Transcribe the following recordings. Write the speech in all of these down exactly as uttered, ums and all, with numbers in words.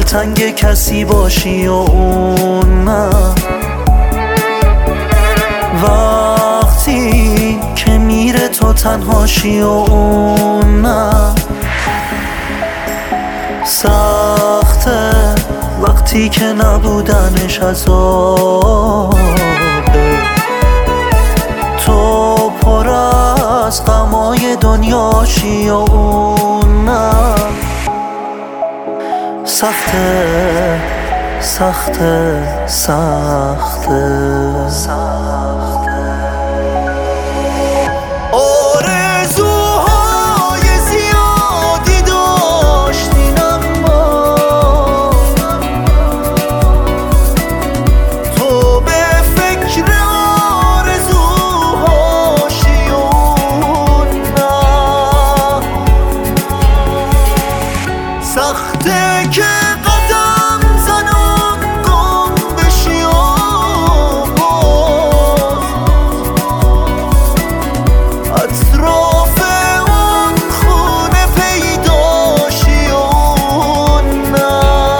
دلتنگ کسی باشی و اون نه، وقتی که میره تو تنهاشی و اون نه. سخته وقتی که نبودنش عذابه، تو پر از غمای دنیاشی و اون نه. سخته سخته سخته سخته سخته که قدم زنم گم بشی و باز اطراف اون خونه پیداشی و نه.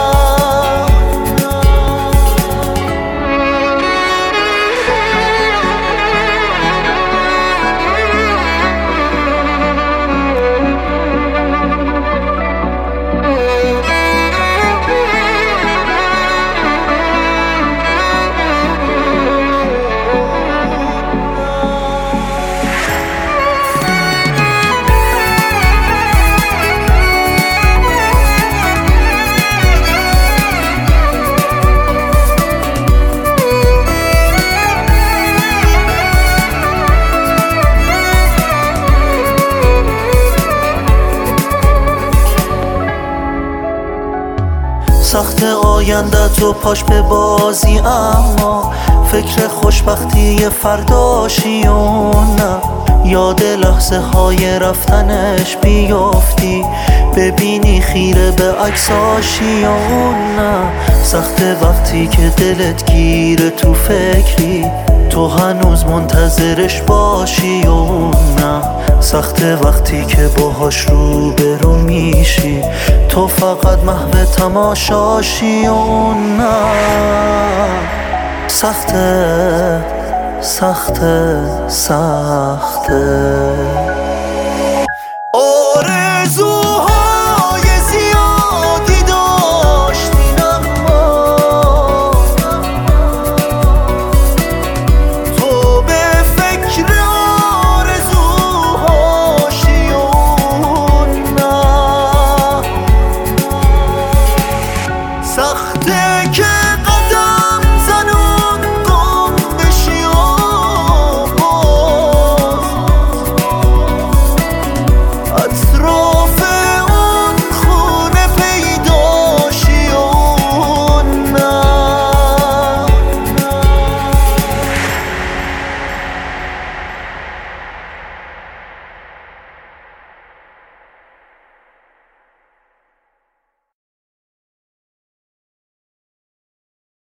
سخت آینده تو پاش به بازی، اما فکر خوشبختی فرداشی و نه. یاد لحظه های رفتنش بیافتی، ببینی خیره به عکساشی و نه. سخت وقتی که دلت گیره تو فکری، تو هنوز منتظرش باشی و نه. سخت وقتی که باهاش رو به رو میشی، تو فقط محو تماشاشی و نه. سخته سخته سخته